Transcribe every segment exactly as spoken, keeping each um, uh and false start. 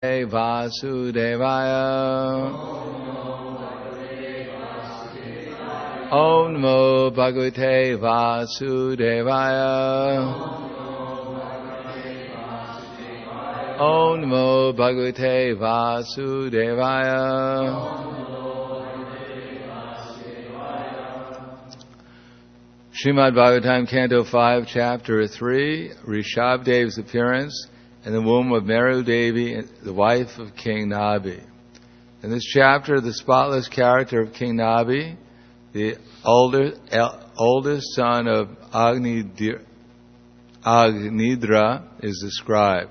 Vasudevaya. Om Namo Bhagavate Vasudevaya. Om Namo Bhagavate Vasudevaya. Srimad Bhagavatam, Canto five, Chapter three, Rishabhadev's appearance in the womb of Meru Devi, the wife of King Nabhi. In this chapter, the spotless character of King Nabhi, the older, el, oldest son of Agni, Agnidra, is described.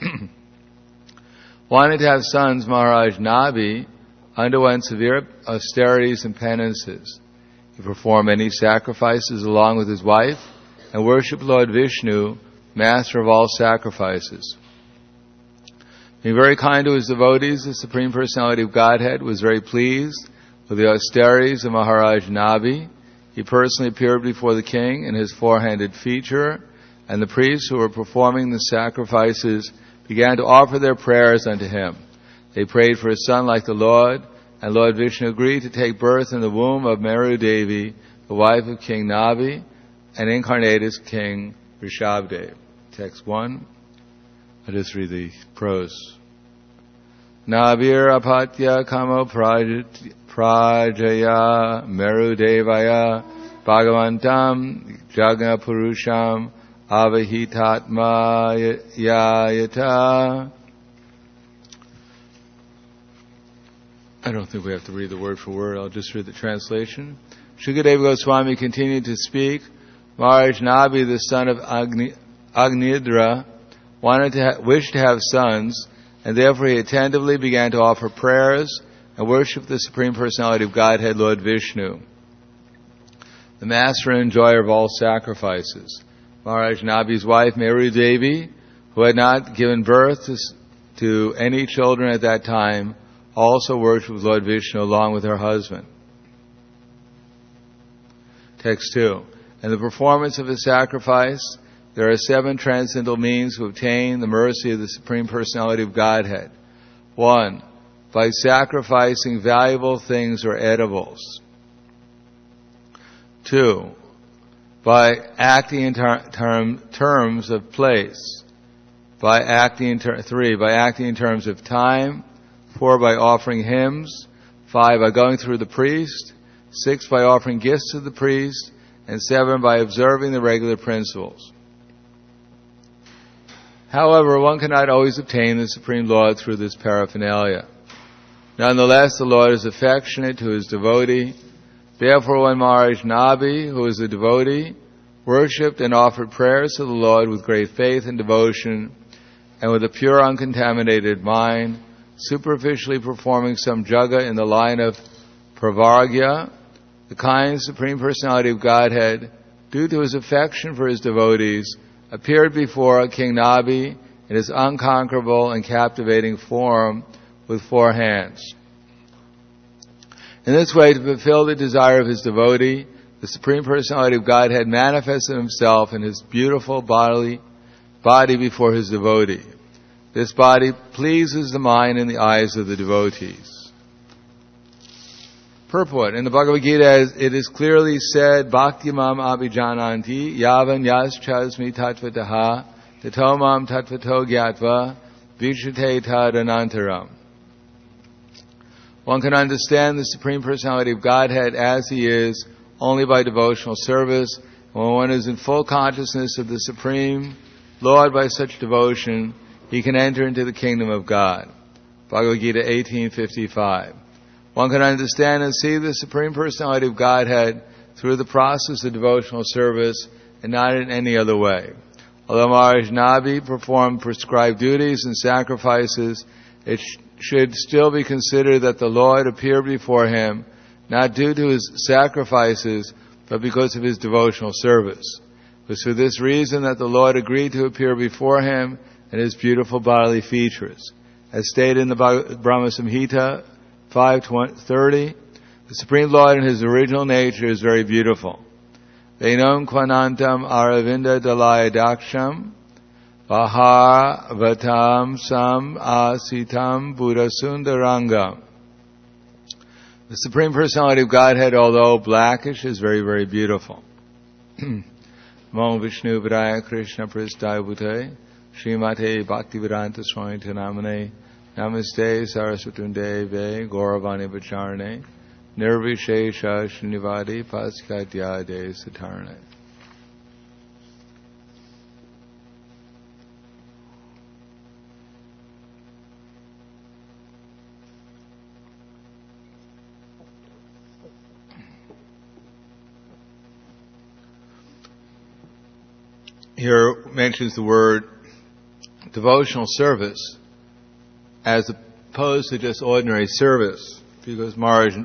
Wanting to have sons, Maharaj Nabhi underwent severe austerities and penances. He performed many sacrifices along with his wife and worshipped Lord Vishnu, master of all sacrifices. Being very kind to his devotees, the Supreme Personality of Godhead was very pleased with the austerities of Maharaj Nabhi. He personally appeared before the king in his four-handed feature, and the priests who were performing the sacrifices began to offer their prayers unto him. They prayed for a son like the Lord, and Lord Vishnu agreed to take birth in the womb of Meru Devi, the wife of King Nabhi, and incarnate as King Rishabhadev. Text one. I'll just read the prose. Nabhir apatya kamo prajaya Meru Devaya Bhagavantam Jagna Purusham Avahitatma Yayata. I don't think we have to read the word for word. I'll just read the translation. Shukadeva Goswami continued to speak. Maharaj Nabhi, the son of Agni, Agnidra, wanted to ha- wished to have sons, and therefore he attentively began to offer prayers and worship the Supreme Personality of Godhead, Lord Vishnu, the master and enjoyer of all sacrifices. Maharaj Nabhi's wife, Meru Devi, who had not given birth to, to any children at that time, also worshipped Lord Vishnu along with her husband. Text two. In the performance of a sacrifice, there are seven transcendental means to obtain the mercy of the Supreme Personality of Godhead. One, by sacrificing valuable things or edibles. Two, by acting in ter- term, terms of place. By acting in ter- three, by acting in terms of time. Four, by offering hymns. Five, by going through the priest. Six, by offering gifts to the priest. And seven, by observing the regular principles. However, one cannot always obtain the Supreme Lord through this paraphernalia. Nonetheless, the Lord is affectionate to his devotee. Therefore, when Maharaj Nabhi, who is a devotee, worshipped and offered prayers to the Lord with great faith and devotion, and with a pure, uncontaminated mind, superficially performing some jaga in the line of pravargya, the kind Supreme Personality of Godhead, due to his affection for his devotees, appeared before King Nabhi in his unconquerable and captivating form with four hands. In this way, to fulfill the desire of his devotee, the Supreme Personality of Godhead manifested himself in his beautiful bodily body before his devotee. This body pleases the mind and the eyes of the devotees. Purport. In the Bhagavad Gita, it is clearly said, Bhaktimam abhijananti yavan yas chasmi tatvataha tatomam tatvato gyatva vijate tadanantaram. One can understand the Supreme Personality of Godhead as he is only by devotional service. When one is in full consciousness of the Supreme Lord by such devotion, he can enter into the kingdom of God. Bhagavad Gita eighteen fifty-five. One can understand and see the Supreme Personality of Godhead through the process of devotional service and not in any other way. Although Maharaj Nabhi performed prescribed duties and sacrifices, it sh- should still be considered that the Lord appeared before him not due to his sacrifices, but because of his devotional service. It was for this reason that the Lord agreed to appear before him in his beautiful bodily features. As stated in the Brahma Samhita five thirty, the Supreme Lord in his original nature is very beautiful. Venam kvanantam aravinda dalayadaksham Bahar Vatam Sam Asitam Buddha Sundarangam. The Supreme Personality of Godhead, although blackish, is very, very beautiful. Namo Vishnu Vidaya Krishna Prasthaya Bhute Srimate Bhaktivedanta Swami Namane Namaste Saraswati Deve Gauravani Vacharane Nirvishesha Srinivadi Paskadyade Satarane. Here mentions the word devotional service as opposed to just ordinary service, because Maharaj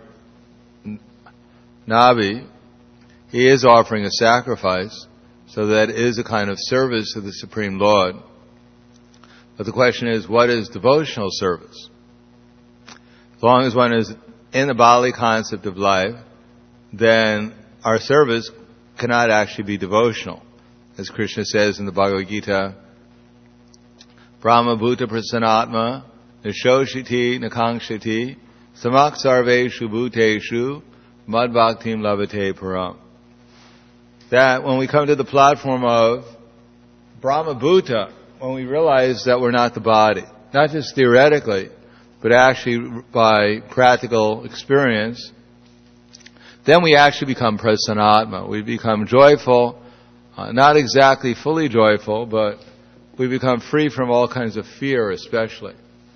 Nabi, he is offering a sacrifice, so that is a kind of service to the Supreme Lord. But the question is, what is devotional service? As long as one is in the bodily concept of life, then our service cannot actually be devotional. As Krishna says in the Bhagavad Gita, Brahma Bhuta Prasanatma Nishoshiti Nakangshati Samak Sarveshu Bhuteshu Mad Bhaktim Labate Param. That when we come to the platform of Brahma Bhuta, when we realize that we're not the body, not just theoretically, but actually by practical experience, then we actually become Prasanatma. We become joyful. Uh, not exactly fully joyful, but we become free from all kinds of fear, especially.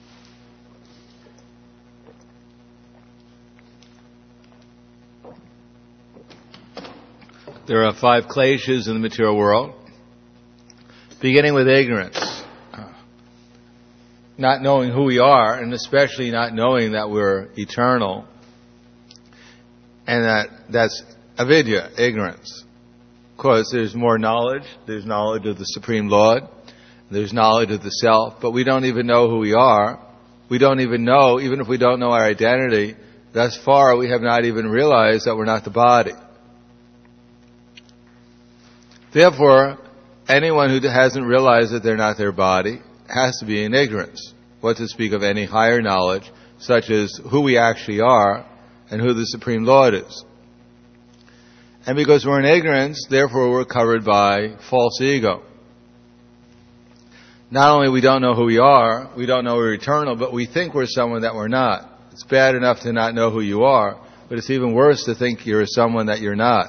There are five kleshas in the material world, beginning with ignorance. Uh, not knowing who we are, and especially not knowing that we're eternal, and that that's avidya, ignorance. Of course, there's more knowledge. There's knowledge of the Supreme Lord. There's knowledge of the self. But we don't even know who we are. We don't even know, even if we don't know our identity, thus far we have not even realized that we're not the body. Therefore, anyone who hasn't realized that they're not their body has to be in ignorance. What to speak of any higher knowledge, such as who we actually are and who the Supreme Lord is. And because we're in ignorance, therefore we're covered by false ego. Not only we don't know who we are, we don't know we're eternal, but we think we're someone that we're not. It's bad enough to not know who you are, but it's even worse to think you're someone that you're not.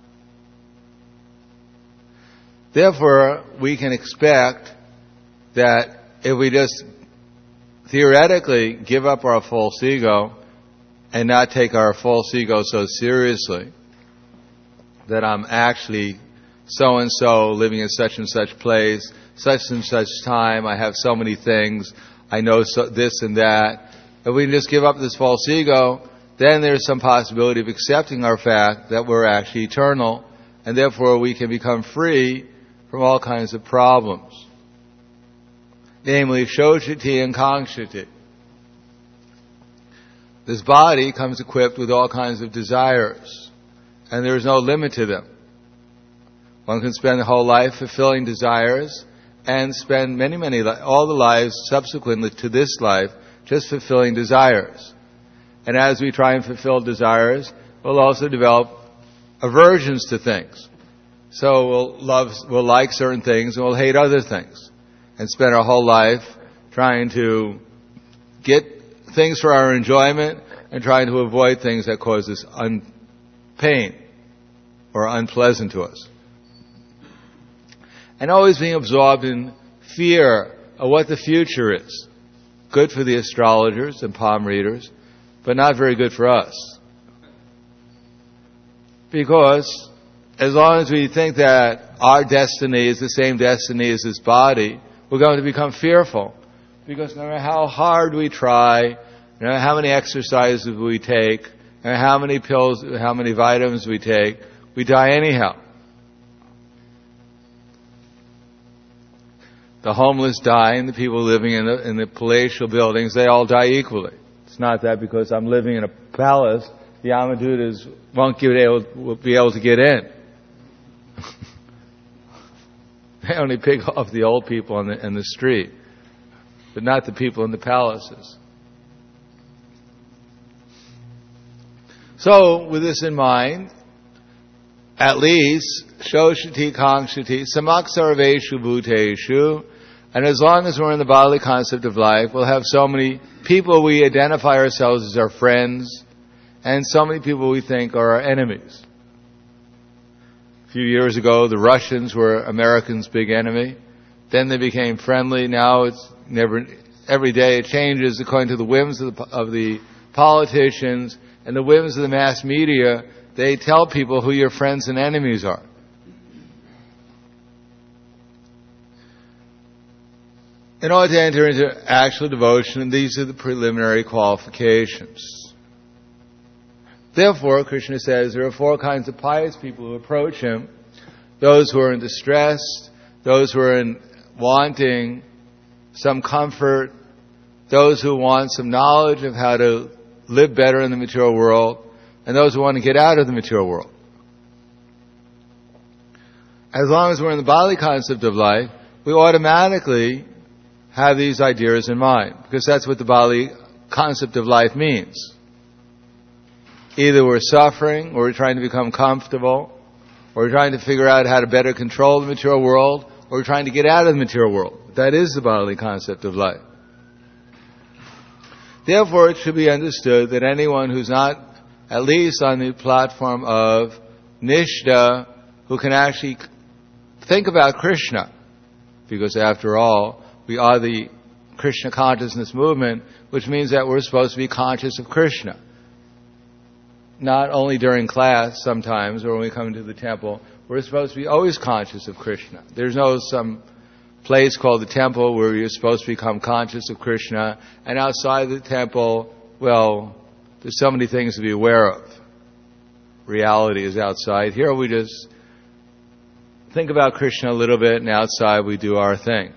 Therefore, we can expect that if we just theoretically give up our false ego and not take our false ego so seriously, that I'm actually so-and-so living in such and such place, such and such time, I have so many things, I know so, this and that. If we just give up this false ego, then there's some possibility of accepting our fact that we're actually eternal, and therefore we can become free from all kinds of problems. Namely, Shoshati and Kangshati. This body comes equipped with all kinds of desires, and there is no limit to them. One can spend the whole life fulfilling desires and spend many, many, all the lives subsequently to this life just fulfilling desires. And as we try and fulfill desires, we'll also develop aversions to things. So we'll love, we'll like certain things and we'll hate other things. And spend our whole life trying to get things for our enjoyment and trying to avoid things that cause us un- pain or unpleasant to us. And always being absorbed in fear of what the future is. Good for the astrologers and palm readers, but not very good for us. Because as long as we think that our destiny is the same destiny as this body, we're going to become fearful. Because no matter how hard we try, no matter how many exercises we take, no matter how many pills, how many vitamins we take, we die anyhow. The homeless die, and the people living in the, in the palatial buildings, they all die equally. It's not that because I'm living in a palace, the Yamadutas won't be able, will be able to get in. They only pick off the old people in the, in the street, but not the people in the palaces. So, with this in mind, at least, shoshati kangshati samaksarveshu bhuteshu, and as long as we're in the bodily concept of life, we'll have so many people we identify ourselves as our friends, and so many people we think are our enemies. A few years ago, the Russians were Americans' big enemy. Then they became friendly. Now it's never, every day it changes according to the whims of the, of the politicians and the whims of the mass media. They tell people who your friends and enemies are. In order to enter into actual devotion, these are the preliminary qualifications. Therefore, Krishna says there are four kinds of pious people who approach him. Those who are in distress, those who are in wanting some comfort, those who want some knowledge of how to live better in the material world, and those who want to get out of the material world. As long as we're in the bodily concept of life, we automatically have these ideas in mind, because that's what the bodily concept of life means. Either we're suffering, or we're trying to become comfortable, or we're trying to figure out how to better control the material world, or we're trying to get out of the material world. That is the bodily concept of life. Therefore, it should be understood that anyone who's not at least on the platform of Nishta, who can actually think about Krishna, because after all, we are the Krishna consciousness movement, which means that we're supposed to be conscious of Krishna. Not only during class sometimes, or when we come to the temple, we're supposed to be always conscious of Krishna. There's no some place called the temple where you're supposed to become conscious of Krishna, and outside the temple, well, there's so many things to be aware of. Reality is outside. Here we just think about Krishna a little bit, and outside we do our thing.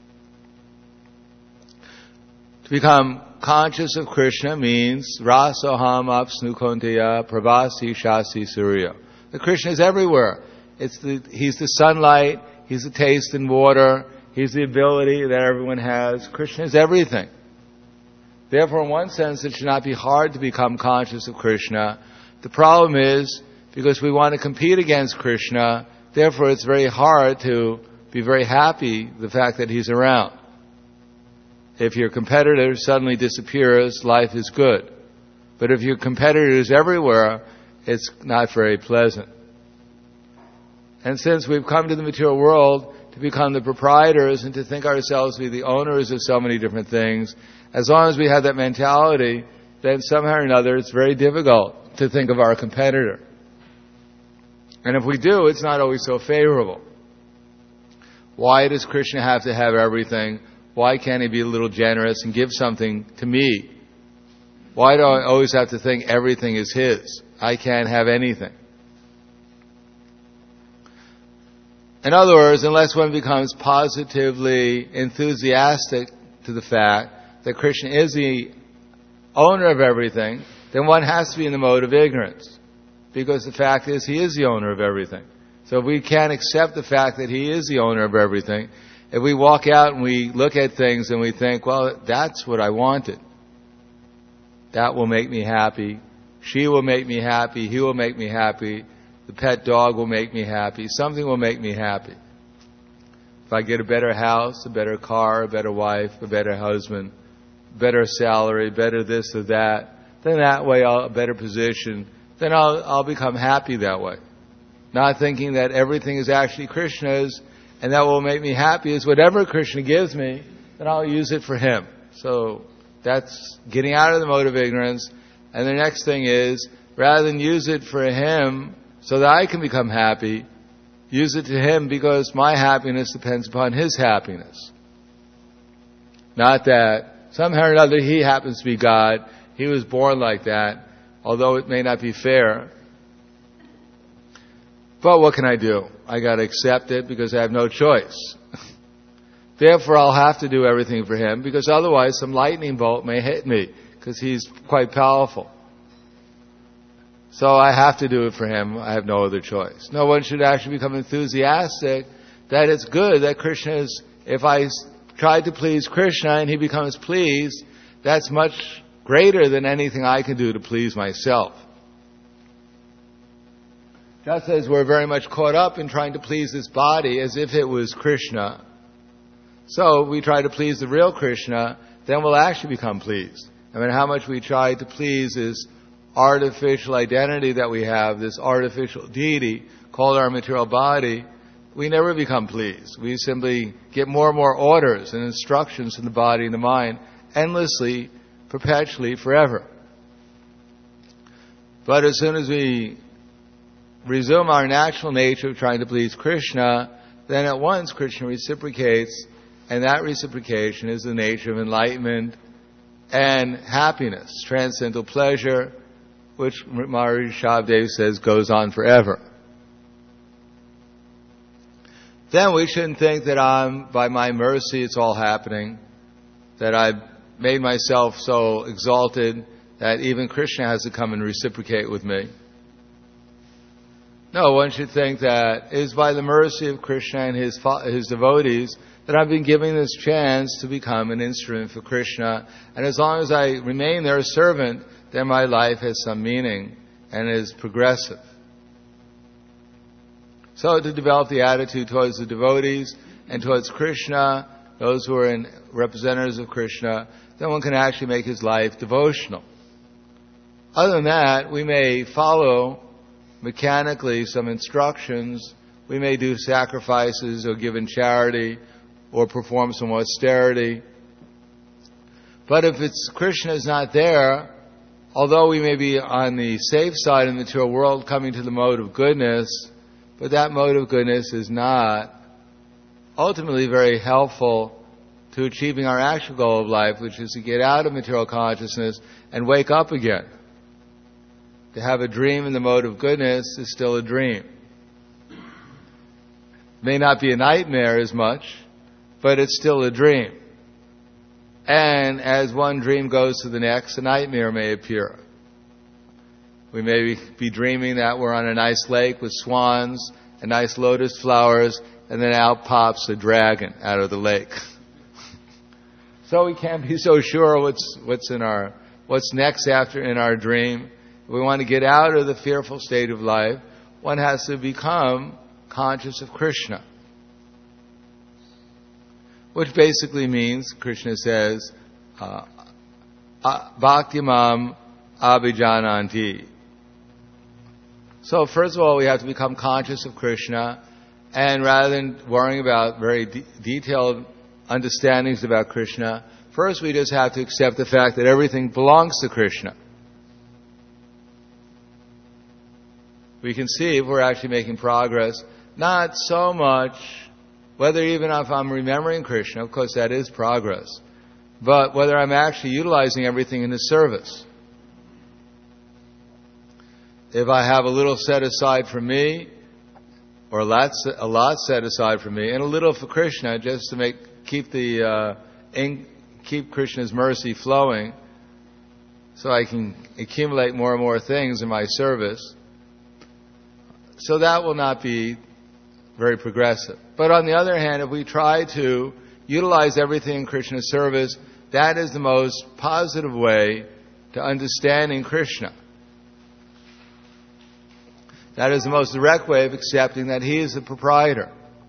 To become conscious of Krishna means rasoham apsnu konteya pravasi shasi surya. The Krishna is everywhere. It's the, he's the sunlight, he's the taste in water, he's the ability that everyone has. Krishna is everything. Therefore, in one sense, it should not be hard to become conscious of Krishna. The problem is, because we want to compete against Krishna, therefore it's very hard to be very happy the fact that he's around. If your competitor suddenly disappears, life is good. But if your competitor is everywhere, it's not very pleasant. And since we've come to the material world to become the proprietors and to think ourselves to be the owners of so many different things, as long as we have that mentality, then somehow or another it's very difficult to think of our competitor. And if we do, it's not always so favorable. Why does Krishna have to have everything? Why can't he be a little generous and give something to me? Why do I always have to think everything is his? I can't have anything. In other words, unless one becomes positively enthusiastic to the fact that Krishna is the owner of everything, then one has to be in the mode of ignorance. Because the fact is, he is the owner of everything. So if we can't accept the fact that he is the owner of everything, if we walk out and we look at things and we think, well, that's what I wanted. That will make me happy. She will make me happy. He will make me happy. The pet dog will make me happy. Something will make me happy. If I get a better house, a better car, a better wife, a better husband, better salary, better this or that, then that way I'll a better position, then I'll I'll become happy that way. Not thinking that everything is actually Krishna's, and that will make me happy is whatever Krishna gives me, then I'll use it for him. So that's getting out of the mode of ignorance. And the next thing is, rather than use it for him so that I can become happy, use it to him because my happiness depends upon his happiness. Not that somehow or another he happens to be God, he was born like that, although it may not be fair. But what can I do? I got to accept it because I have no choice. Therefore, I'll have to do everything for him because otherwise some lightning bolt may hit me because he's quite powerful. So I have to do it for him. I have no other choice. No one should actually become enthusiastic that it's good that Krishna is, if I try to please Krishna and he becomes pleased, that's much greater than anything I can do to please myself. Just as we're very much caught up in trying to please this body as if it was Krishna, so we try to please the real Krishna, then we'll actually become pleased. I mean, how much we try to please this artificial identity that we have, this artificial deity called our material body, we never become pleased. We simply get more and more orders and instructions from the body and the mind, endlessly, perpetually, forever. But as soon as we resume our natural nature of trying to please Krishna, then at once Krishna reciprocates, and that reciprocation is the nature of enlightenment and happiness, transcendental pleasure, which Maharishi Shabdev says goes on forever. Then we shouldn't think that I'm, by my mercy it's all happening, that I've made myself so exalted that even Krishna has to come and reciprocate with me. No, one should think that it is by the mercy of Krishna and his, his devotees that I've been given this chance to become an instrument for Krishna. And as long as I remain their servant, then my life has some meaning and is progressive. So to develop the attitude towards the devotees and towards Krishna, those who are in representatives of Krishna, then one can actually make his life devotional. Other than that, we may follow mechanically some instructions, we may do sacrifices or give in charity or perform some austerity. But if it's Krishna is not there, although we may be on the safe side in the material world coming to the mode of goodness, but that mode of goodness is not ultimately very helpful to achieving our actual goal of life, which is to get out of material consciousness and wake up again. To have a dream in the mode of goodness is still a dream. It may not be a nightmare as much, but it's still a dream. And as one dream goes to the next, a nightmare may appear. We may be dreaming that we're on a nice lake with swans and nice lotus flowers, and then out pops a dragon out of the lake. So we can't be so sure what's what's in our what's next after in our dream. If we want to get out of the fearful state of life, one has to become conscious of Krishna. Which basically means, Krishna says, uh, Bhaktimam Abhijananti. So first of all, we have to become conscious of Krishna, and rather than worrying about very de- detailed understandings about Krishna, first we just have to accept the fact that everything belongs to Krishna. We can see if we're actually making progress, not so much whether even if I'm remembering Krishna, of course that is progress, but whether I'm actually utilizing everything in His service. If I have a little set aside for me, or a lot, a lot set aside for me, and a little for Krishna, just to make keep the uh, in, keep Krishna's mercy flowing, so I can accumulate more and more things in my service. So that will not be very progressive. But on the other hand, if we try to utilize everything in Krishna's service, that is the most positive way to understanding Krishna. That is the most direct way of accepting that He is the proprietor.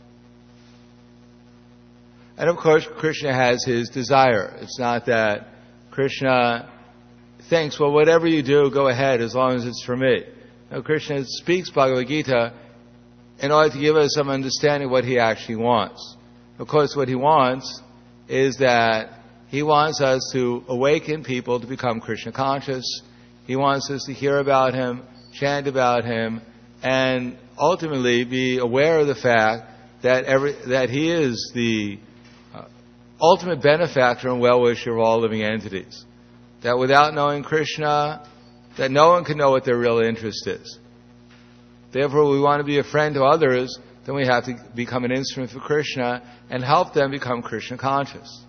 And of course, Krishna has His desire. It's not that Krishna thinks, well, whatever you do, go ahead, as long as it's for me. No, Krishna speaks Bhagavad Gita in order to give us some understanding of what He actually wants. Of course, what He wants is that He wants us to awaken people to become Krishna conscious. He wants us to hear about Him, chant about Him, and ultimately be aware of the fact that every, that He is the uh, ultimate benefactor and well-wisher of all living entities. That without knowing Krishna, that no one can know what their real interest is. Therefore, we want to be a friend to others, then we have to become an instrument for Krishna and help them become Krishna conscious.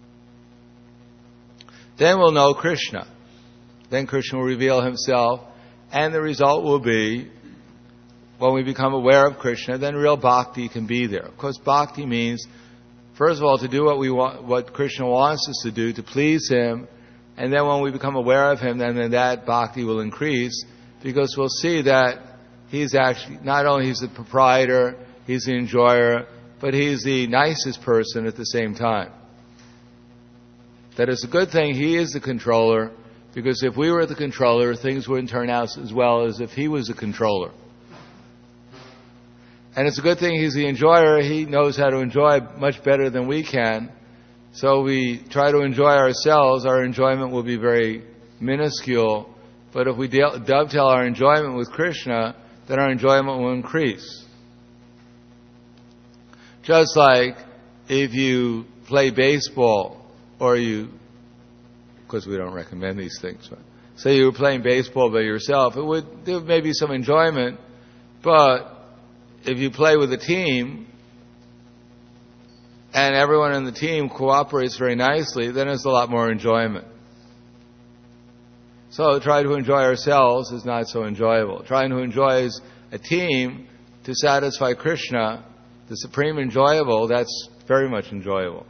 Then we'll know Krishna. Then Krishna will reveal Himself, and the result will be when we become aware of Krishna, then real bhakti can be there. Of course, bhakti means, first of all, to do what we want, what Krishna wants us to do, to please Him, and then when we become aware of Him, then, then that bhakti will increase, because we'll see that He's actually, not only He's the proprietor, He's the enjoyer, but He's the nicest person at the same time. That it's a good thing He is the controller, because if we were the controller, things wouldn't turn out as well as if He was the controller. And it's a good thing He's the enjoyer. He knows how to enjoy much better than we can. So we try to enjoy ourselves. Our enjoyment will be very minuscule. But if we dovetail our enjoyment with Krishna, then our enjoyment will increase. Just like if you play baseball, or you, of course we don't recommend these things, but say you were playing baseball by yourself, it would, there may be some enjoyment, but if you play with a team, and everyone in the team cooperates very nicely, then there's a lot more enjoyment. So try to enjoy ourselves is not so enjoyable. Trying to enjoy as a team to satisfy Krishna, the supreme enjoyable, that's very much enjoyable.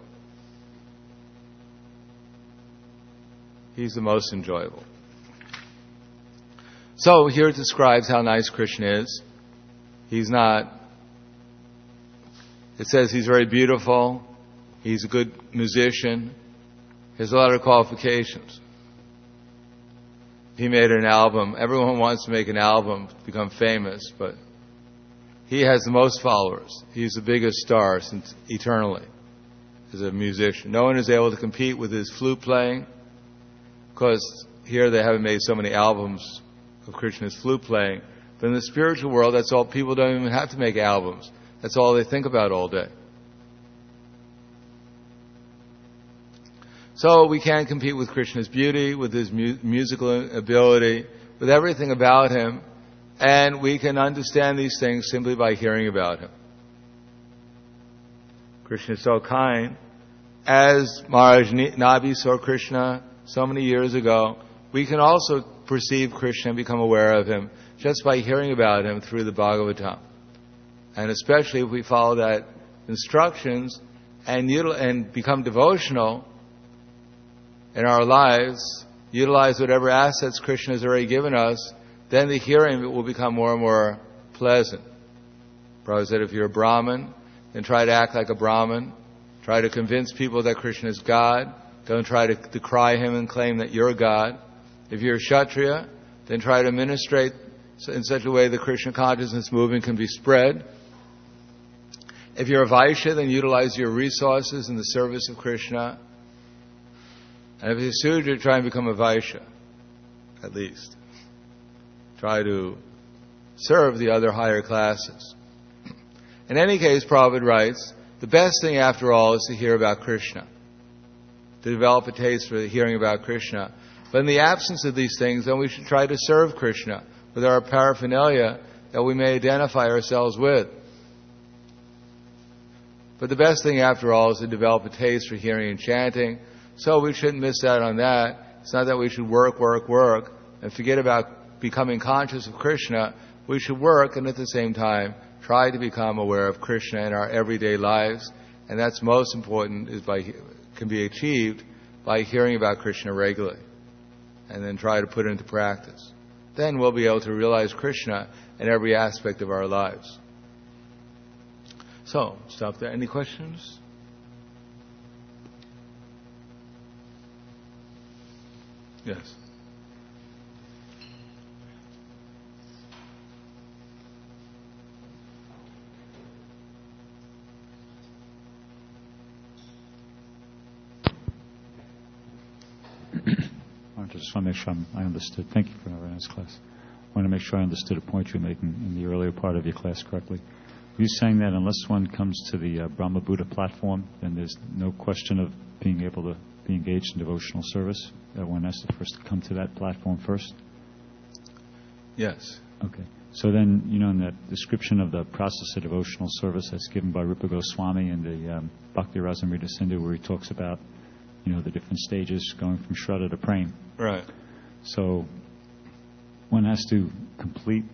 He's the most enjoyable. So here it describes how nice Krishna is. He's not, it says he's very beautiful, he's a good musician, he has a lot of qualifications. He made an album. Everyone wants to make an album to become famous, but he has the most followers. He's the biggest star since eternally as a musician. No one is able to compete with his flute playing, because here they haven't made so many albums of Krishna's flute playing. But in the spiritual world, that's all. People don't even have to make albums. That's all they think about all day. So we can't compete with Krishna's beauty, with His mu- musical ability, with everything about Him. And we can understand these things simply by hearing about Him. Krishna is so kind. As Maharaj Nabi saw Krishna so many years ago, we can also perceive Krishna and become aware of Him just by hearing about Him through the Bhagavatam. And especially if we follow that instructions and, util- and become devotional in our lives, utilize whatever assets Krishna has already given us, then the hearing will become more and more pleasant. Prabhupada said if you're a Brahmin, then try to act like a Brahmin. Try to convince people that Krishna is God. Don't try to decry Him and claim that you're God. If you're a Kshatriya, then try to administrate in such a way that Krishna consciousness movement can be spread. If you're a Vaishya, then utilize your resources in the service of Krishna. And if you're a Sudra, try and become a Vaishya, at least. Try to serve the other higher classes. In any case, Prabhupada writes, the best thing after all is to hear about Krishna, to develop a taste for hearing about Krishna. But in the absence of these things, then we should try to serve Krishna with our paraphernalia that we may identify ourselves with. But the best thing after all is to develop a taste for hearing and chanting. So we shouldn't miss out on that. It's not that we should work, work, work and forget about becoming conscious of Krishna. We should work and at the same time try to become aware of Krishna in our everyday lives. And that's most important, is by can be achieved by hearing about Krishna regularly. And then try to put it into practice. Then we'll be able to realize Krishna in every aspect of our lives. So, stop there. Any questions? Yes. I just want to make sure I'm, I understood. Thank you for a very nice class. I want to make sure I understood a point you were making in the earlier part of your class correctly. Were you saying that unless one comes to the uh, Brahma Buddha platform, then there's no question of being able to be engaged in devotional service? That one has to first come to that platform first? Yes. Okay. So then, you know, in that description of the process of devotional service that's given by Rupa Goswami in the um, Bhakti Rasamrita Sindhu, where he talks about, you know, the different stages going from Shraddha to Prem. Right. So one has to complete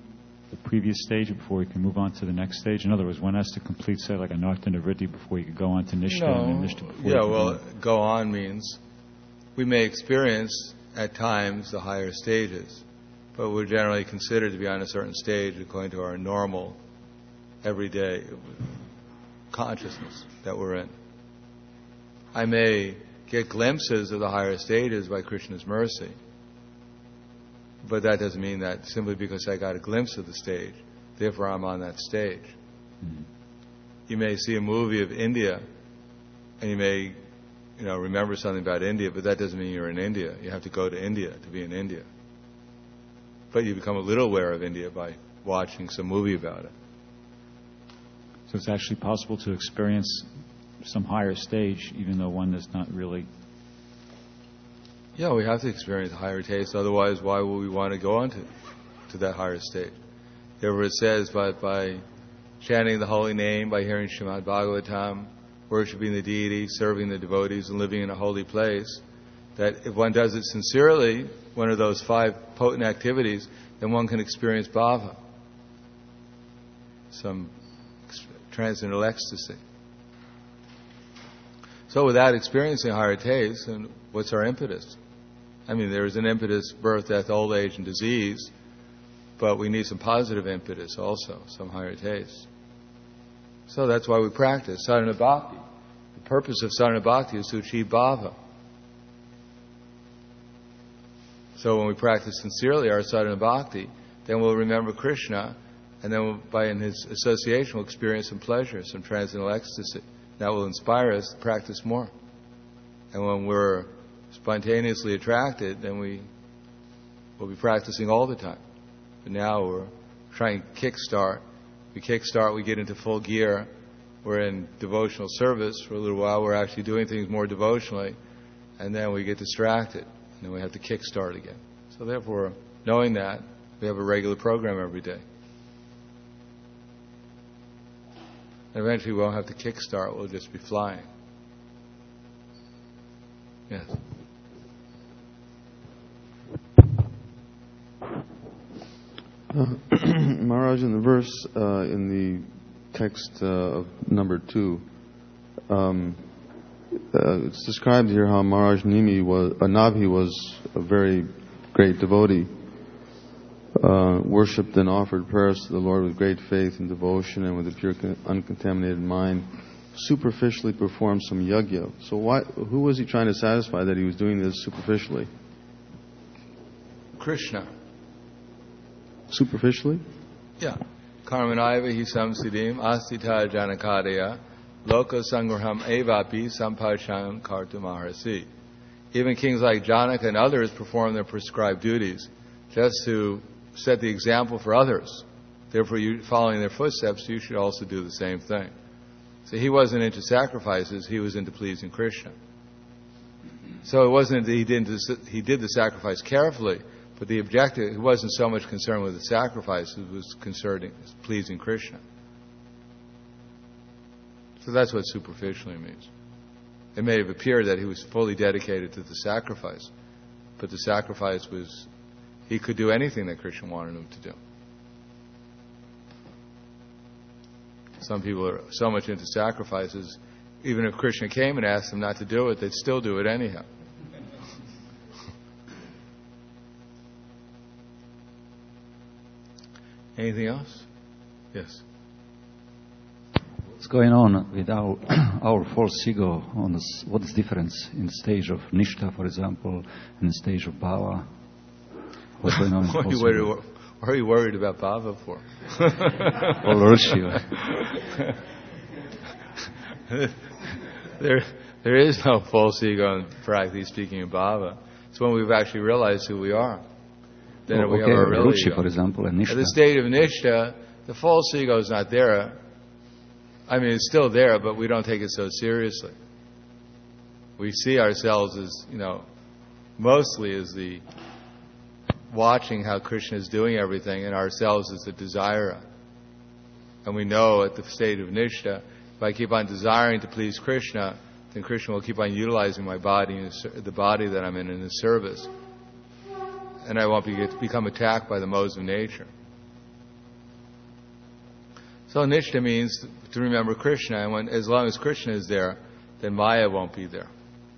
the previous stage before he can move on to the next stage? In other words, one has to complete, say, like a Nartana Vritti before you could go on to Nishta, No. and then Nishta before Yeah, you well, go on. go on means we may experience at times the higher stages, but we're generally considered to be on a certain stage according to our normal, everyday consciousness that we're in. I may get glimpses of the higher stages by Krishna's mercy, but that doesn't mean that simply because I got a glimpse of the stage, therefore I'm on that stage. Mm-hmm. You may see a movie of India, and you may, you know, remember something about India, but that doesn't mean you're in India. You have to go to India to be in India. But you become a little aware of India by watching some movie about it. So it's actually possible to experience some higher stage, even though one is not really... Yeah, we have to experience higher taste. Otherwise, why would we want to go on to, to that higher stage? Therefore, it says by, by chanting the holy name, by hearing Srimad Bhagavatam, worshiping the deity, serving the devotees, and living in a holy place, that if one does it sincerely, one of those five potent activities, then one can experience bhava, some transcendental ecstasy. So without experiencing higher taste, then what's our impetus? I mean, there is an impetus, birth, death, old age, and disease, but we need some positive impetus also, some higher taste. So that's why we practice sadhana bhakti. The purpose of sadhana bhakti is to achieve bhava. So when we practice sincerely our sadhana bhakti, then we'll remember Krishna, and then we'll, by in his association we'll experience some pleasure, some transcendental ecstasy. That will inspire us to practice more. And when we're spontaneously attracted, then we will be practicing all the time. But now we're trying to kickstart. We kickstart, we get into full gear. We're in devotional service for a little while. We're actually doing things more devotionally. And then we get distracted. And then we have to kickstart again. So therefore, knowing that, we have a regular program every day. And eventually we won't have to kickstart. We'll just be flying. Yes. Uh, Maharaj, in the verse, uh, in the text uh, of number two, um, uh, it's described here how Maharaj Nimi was, uh, Nabhi was a very great devotee, uh, worshipped and offered prayers to the Lord with great faith and devotion and with a pure, uncontaminated mind, superficially performed some yajna. So why, who was he trying to satisfy that he was doing this superficially? Krishna. Superficially? Yeah. Karmanaiva hi samsiddhim astita janakadaya loka sangraham evapi sampasham kartumaharasi. Even kings like Janaka and others perform their prescribed duties just to set the example for others. Therefore, you following their footsteps, you should also do the same thing. So he wasn't into sacrifices, he was into pleasing Krishna. So it wasn't that he didn't he did the sacrifice carefully, but the objective, he wasn't so much concerned with the sacrifice, it was concerned pleasing Krishna. So that's what superficially means. It may have appeared that he was fully dedicated to the sacrifice, but the sacrifice was, he could do anything that Krishna wanted him to do. Some people are so much into sacrifices, even if Krishna came and asked them not to do it, they'd still do it anyhow. Anything else? Yes. What's going on with our our false ego? On this, what's the difference in the stage of Nishta, for example, and the stage of Bhava? What's going on? What are you worried, what are you worried about Bhava for? Oh, Lord Shiva. there, there is no false ego, in practically speaking, in Bhava. It's when we've actually realized who we are. Then Oh, we okay, have our real Ruchi, ego. for example, and Nishta. At the state of Nishta, the false ego is not there. I mean, it's still there, but we don't take it so seriously. We see ourselves as, you know, mostly as the watching how Krishna is doing everything, and ourselves as the desirer. And we know at the state of Nishta, if I keep on desiring to please Krishna, then Krishna will keep on utilizing my body, in his, the body that I'm in, in his service. And I won't be, become attacked by the modes of nature. So Nishta means to remember Krishna, and when, as long as Krishna is there, then Maya won't be there.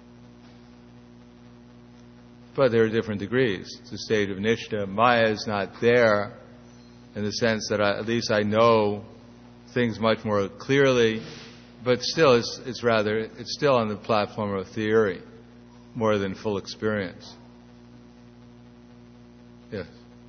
But there are different degrees. It's a state of Nishta. Maya is not there in the sense that I, at least I know things much more clearly, but still it's, it's rather, it's still on the platform of theory more than full experience. Yes.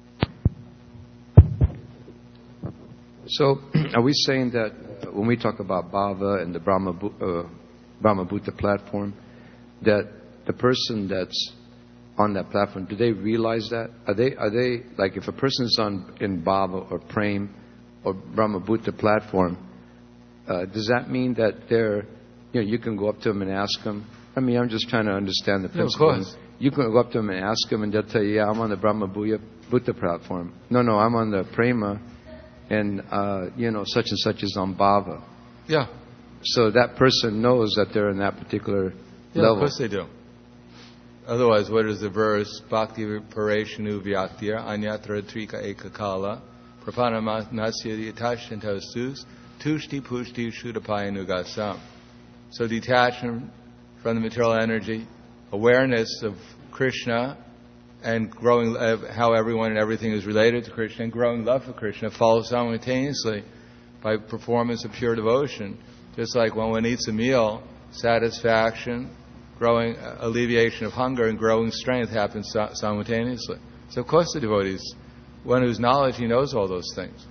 So, are we saying that uh, when we talk about Bhava and the Brahma, uh, Brahma Bhuta platform, that the person that's on that platform, do they realize that? Are they, are they like, if a person's on in Bhava or Prem or Brahma Bhuta platform, uh, does that mean that they're, you know, you can go up to them and ask them? I mean, I'm just trying to understand the principle. Yeah, of course. You can go up to them and ask them, and they'll tell you, yeah, I'm on the Brahma Bhuta platform. No, no, I'm on the Prema, and, uh, you know, such and such is on Bhava. Yeah. So that person knows that they're in that particular yeah, level. Of course they do. Otherwise, what is the verse? Bhakti pareshanu vyaktir anyatra trika ekakala prapana nasya yatashtantastus tushti pushti shuddhapayanugasam. So detachment from the material energy, awareness of Krishna, and growing uh, how everyone and everything is related to Krishna, and growing love for Krishna follows simultaneously by performance of pure devotion. Just like when one eats a meal, satisfaction, growing uh, alleviation of hunger, and growing strength happens so- simultaneously. So of course the devotees, one whose knowledge, he knows all those things.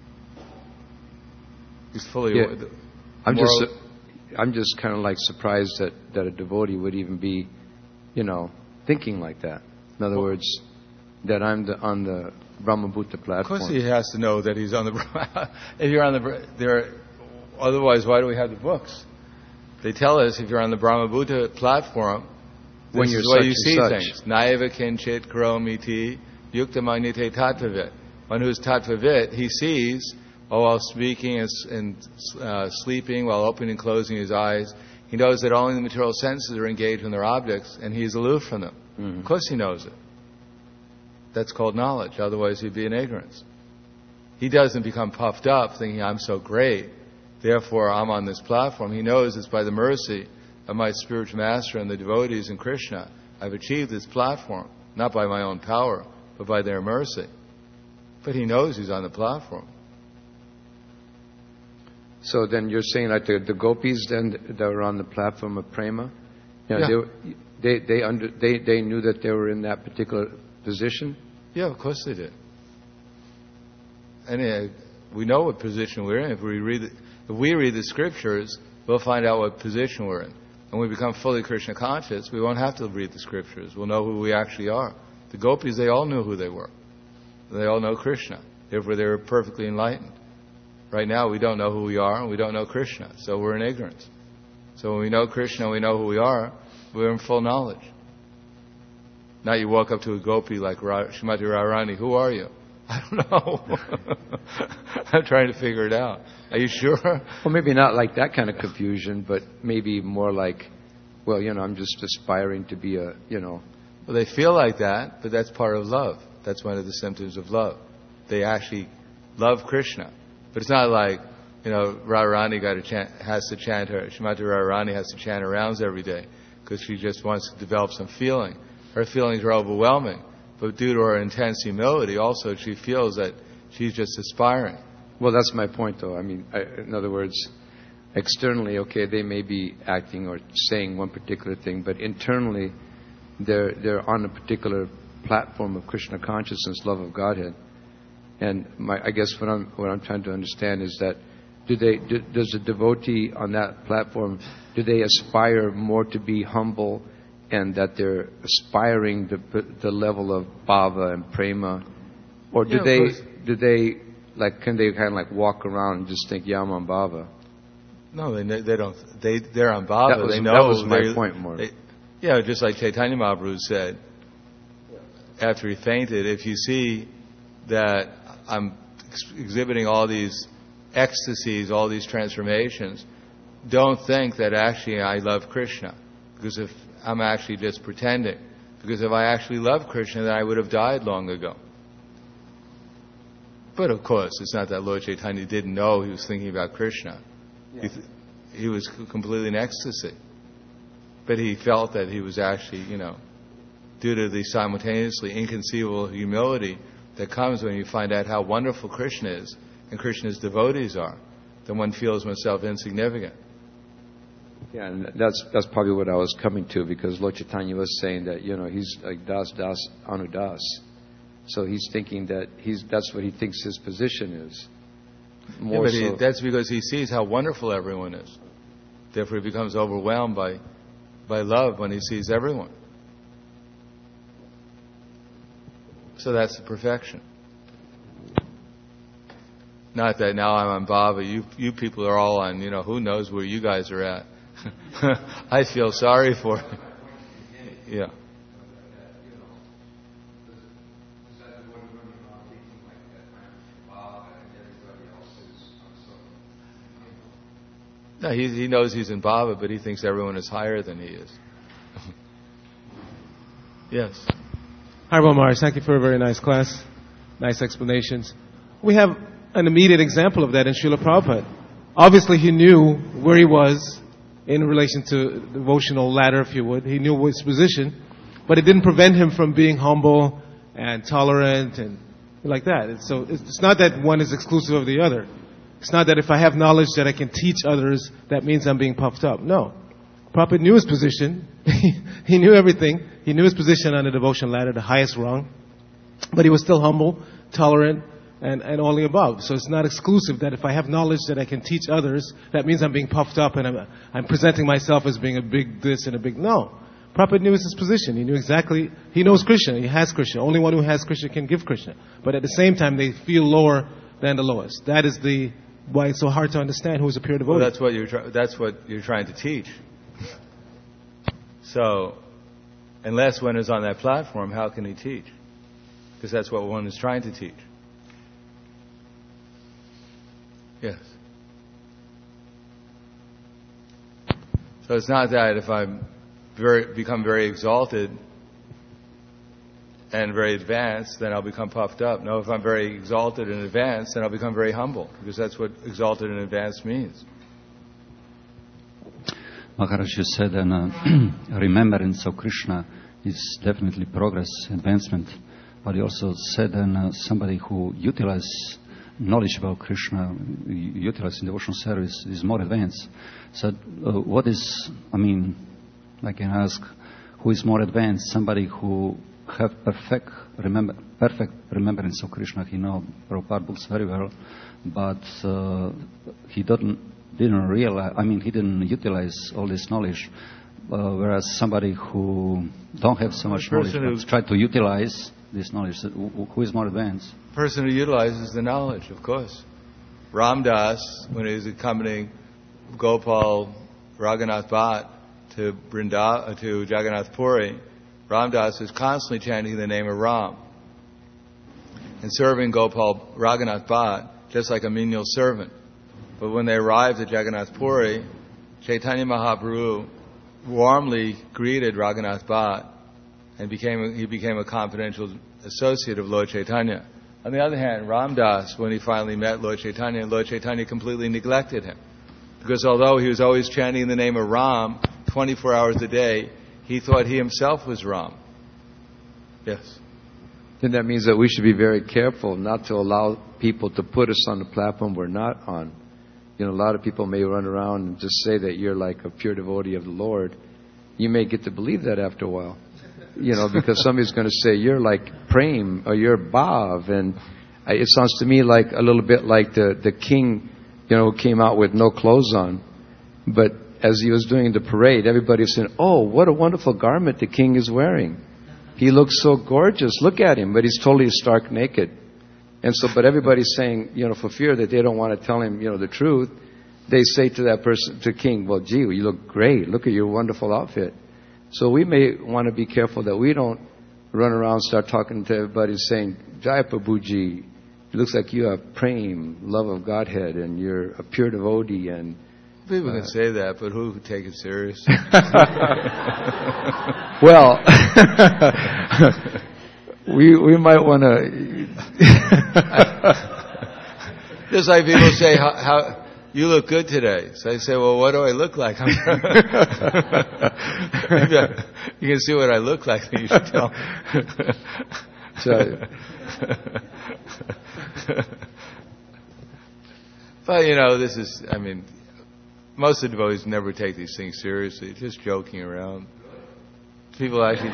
He's fully Yeah. aware. I'm Moral- just, I'm just kind of like surprised that, that a devotee would even be, you know, thinking like that. In other words, that I'm the, on the Brahma Bhuta platform. Of course he has to know that he's on the... if you're on the... There, otherwise, why do we have the books? They tell us if you're on the Brahma Bhuta platform, this When you're is the way such you and see such. things. Naiva kinchit karomiti yukta magnite tattvavit. One who's tattvavit, he sees, oh, while speaking and, and uh, sleeping, while opening and closing his eyes, he knows that only the material senses are engaged in their objects, and he's aloof from them. Mm-hmm. Of course he knows it. That's called knowledge. Otherwise he'd be in ignorance. He doesn't become puffed up thinking, I'm so great, therefore I'm on this platform. He knows it's by the mercy of my spiritual master and the devotees in Krishna I've achieved this platform, not by my own power, but by their mercy. But he knows he's on the platform. So then you're saying that the, the gopis then that were on the platform of Prema, you know, Yeah. they, were- they they under they they knew that they were in that particular position. Yeah, of course they did. And uh, we know what position we're in. If we read, the, if we read the scriptures, we'll find out what position we're in. And when we become fully Krishna conscious, we won't have to read the scriptures. We'll know who we actually are. The gopis, they all knew who they were. They all know Krishna. Therefore, they were perfectly enlightened. Right now, we don't know who we are, and we don't know Krishna. So we're in ignorance. So when we know Krishna, we know who we are, we're in full knowledge. Now you walk up to a gopi like Ra- Srimati Radharani, who are you? I don't know. I'm trying to figure it out. Are you sure? Well, maybe not like that kind of confusion, but maybe more like, well, you know, I'm just aspiring to be a, you know. Well, they feel like that, but that's part of love. That's one of the symptoms of love. They actually love Krishna. But it's not like, you know, Radharani got to chant, has to chant her, Srimati Radharani has to chant her rounds every day because she just wants to develop some feeling. Her feelings are overwhelming, but due to her intense humility, also she feels that she's just aspiring. Well, that's my point, though. I mean, I, in other words, externally, okay, they may be acting or saying one particular thing, but internally, they're they're on a particular platform of Krishna consciousness, love of Godhead. And my, I guess what I'm what I'm trying to understand is that do they do, does a devotee on that platform, do they aspire more to be humble, and that they're aspiring the the level of bhava and prema, or do Yeah, of they course. do they like can they kind of like walk around and just think, yeah, I'm on bhava? No, they they don't. They they're on bhava. That was- they know that was my they- point more. They, yeah, just like Chaitanya Mahaprabhu said after he fainted, if you see that I'm ex- exhibiting all these ecstasies, all these transformations, don't think that actually I love Krishna, because if I'm actually just pretending, because if I actually loved Krishna, then I would have died long ago. But of course, it's not that Lord Chaitanya didn't know he was thinking about Krishna. Yeah. He, th- he was completely in ecstasy. But he felt that he was actually, you know, due to the simultaneously inconceivable humility that comes when you find out how wonderful Krishna is and Krishna's devotees are, then one feels oneself insignificant. Yeah, and that's that's probably what I was coming to, because Lord Chaitanya was saying that, you know, he's like Das Das Anudas. So he's thinking that he's that's what he thinks his position is. More yeah, but so. he, that's because he sees how wonderful everyone is. Therefore, he becomes overwhelmed by by love when he sees everyone. So that's the perfection. Not that now I'm on Baba, you you people are all on, you know, who knows where you guys are at. I feel sorry for you. Yeah. No, he, he knows he's in Baba, but he thinks everyone is higher than he is. Yes. Hi, Maharaj. Thank you for a very nice class. Nice explanations. We have an immediate example of that in Srila Prabhupada. Obviously, he knew where he was in relation to the devotional ladder, if you would. He knew his position, but it didn't prevent him from being humble and tolerant and like that. So it's not that one is exclusive of the other. It's not that if I have knowledge that I can teach others, that means I'm being puffed up. No. Prabhupada knew his position. He knew everything. He knew his position on the devotion ladder, the highest rung. But he was still humble, tolerant, and, and all the above. So it's not exclusive that if I have knowledge that I can teach others, that means I'm being puffed up and I'm, I'm presenting myself as being a big this and a big no. Prabhupada knew his position. He knew exactly, he knows Krishna, he has Krishna. Only one who has Krishna can give Krishna. But at the same time, they feel lower than the lowest. That is the why it's so hard to understand who is a pure devotee. Well, that's what you're try- that's what you're trying to teach. So, unless one is on that platform, how can he teach? Because that's what one is trying to teach. Yes. So it's not that if I very become very exalted and very advanced, then I'll become puffed up. No, if I'm very exalted and advanced, then I'll become very humble, because that's what exalted and advanced means. Maharaj, you said an uh, remembrance of Krishna is definitely progress, advancement. But you also said an, uh, somebody who utilizes knowledge about Krishna, utilizes in devotional service, is more advanced. So uh, what is, I mean, I can ask, who is more advanced? Somebody who have perfect remember, perfect remembrance of Krishna. He knows Prabhupada books very well, but uh, he didn't didn't realize. I mean, he didn't utilize all this knowledge. Uh, whereas somebody who don't have so much knowledge but try to utilize this knowledge, who is more advanced? Person who utilizes the knowledge, of course. Ramdas, when he was accompanying Gopal Raghunath Bhatt to Vrindavan, to Jagannath Puri, Ramdas was constantly chanting the name of Ram and serving Gopal Raghunath Bhatt just like a menial servant. But when they arrived at Jagannath Puri, Chaitanya Mahaprabhu warmly greeted Raghunath Bhatt and became he became a confidential associate of Lord Chaitanya. On the other hand, Ramdas, when he finally met Lord Chaitanya, Lord Chaitanya completely neglected him. Because although he was always chanting the name of Ram twenty-four hours a day, he thought he himself was Ram. Yes. Then that means that we should be very careful not to allow people to put us on the platform we're not on. You know, a lot of people may run around and just say that you're like a pure devotee of the Lord. You may get to believe that after a while. You know, because somebody's going to say, you're like Prem or you're Bhav. And it sounds to me like a little bit like the, the king, you know, who came out with no clothes on. But as he was doing the parade, everybody was saying, oh, what a wonderful garment the king is wearing. He looks so gorgeous. Look at him. But he's totally stark naked. And so, but everybody's saying, you know, for fear that they don't want to tell him, you know, the truth, they say to that person, to king, well, gee, you look great. Look at your wonderful outfit. So we may want to be careful that we don't run around and start talking to everybody saying, Jai Prabhuji, it looks like you have prem, love of Godhead, and you're a pure devotee. And people uh, can say that, but who would take it serious? Well, we we might want to. Just like people say, how, how you look good today. So I say, well, what do I look like? You can see what I look like, then you should tell me. So, but, you know, this is, I mean, most of the devotees never take these things seriously. It's just joking around. People actually...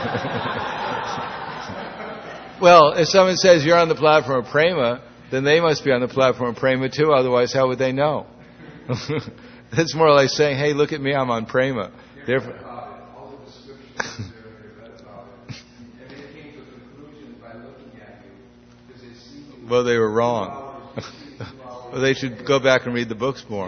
Well, if someone says you're on the platform of prema, then they must be on the platform of prema too, otherwise how would they know? That's more like saying, hey, look at me, I'm on prema. Therefore... Well, they were wrong. Well, they should go back and read the books more.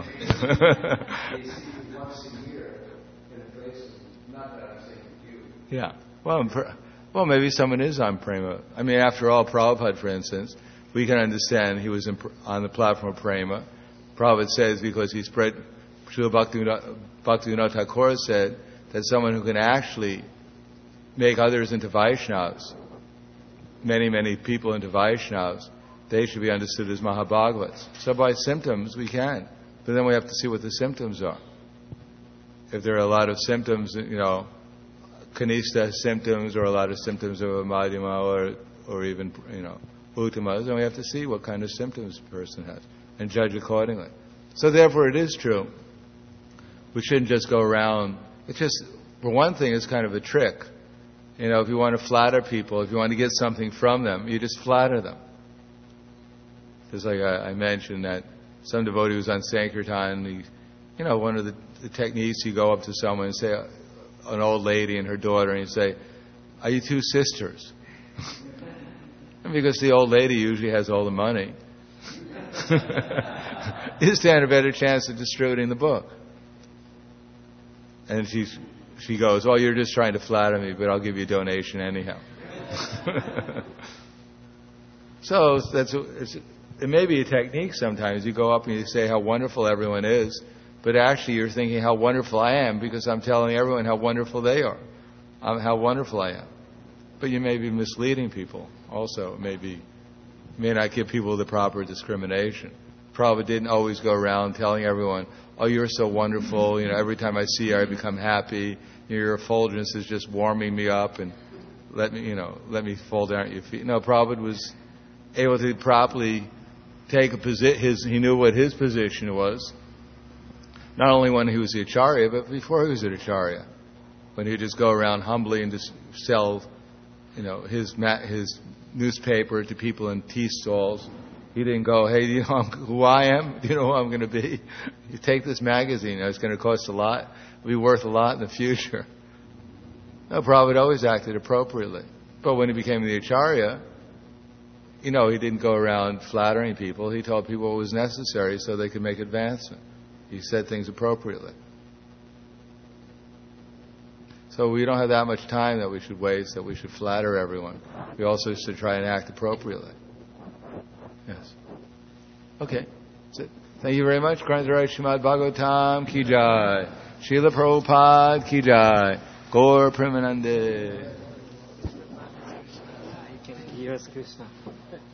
Yeah. Well, well, maybe someone is on prema. I mean, after all, Prabhupada, for instance, we can understand he was in, on the platform of prema. Prabhupada says because he spread, Srila Bhaktivinoda Thakur said that someone who can actually make others into Vaishnavas, many, many people into Vaishnavas, they should be understood as Mahabhagavats. So by symptoms, we can. But then we have to see what the symptoms are. If there are a lot of symptoms, you know, Kanishta symptoms or a lot of symptoms of a Madhyama or, or even, you know, Uttamas, then we have to see what kind of symptoms the person has and judge accordingly. So therefore it is true. We shouldn't just go around. It's just, for one thing, it's kind of a trick. You know, if you want to flatter people, if you want to get something from them, you just flatter them. Just like I, I mentioned that some devotee was on Sankirtan, he, you know, one of the, the techniques, you go up to someone and say, uh, an old lady and her daughter, and you say, are you two sisters? And because the old lady usually has all the money, you stand a better chance of distributing the book. And she's, she goes, oh, you're just trying to flatter me, but I'll give you a donation anyhow. So that's it's, it may be a technique sometimes. You go up and you say how wonderful everyone is, but actually you're thinking how wonderful I am because I'm telling everyone how wonderful they are, um, how wonderful I am. But you may be misleading people also. Maybe you may not give people the proper discrimination. Probably didn't always go around telling everyone, oh, you're so wonderful. You know, every time I see you, I become happy. Your effulgence is just warming me up and let me, you know, let me fall down at your feet. No, Prabhupada was able to properly take a position. His, he knew what his position was. Not only when he was the Acharya, but before he was an Acharya. When he would just go around humbly and just sell, you know, his his newspaper to people in tea stalls. He didn't go, hey, do you know who I am? Do you know who I'm going to be? You take this magazine. It's going to cost a lot. It'll be worth a lot in the future. No, Prabhupada always acted appropriately. But when he became the Acharya, you know, he didn't go around flattering people. He told people what was necessary so they could make advancement. He said things appropriately. So we don't have that much time that we should waste, that we should flatter everyone. We also should try and act appropriately. Yes. Okay. That's it. Thank you very much. Grantaraj Srimad Bhagavatam Ki Jai. Srila Prabhupada Ki Jai. Gaur Premanande. Yes, Krishna.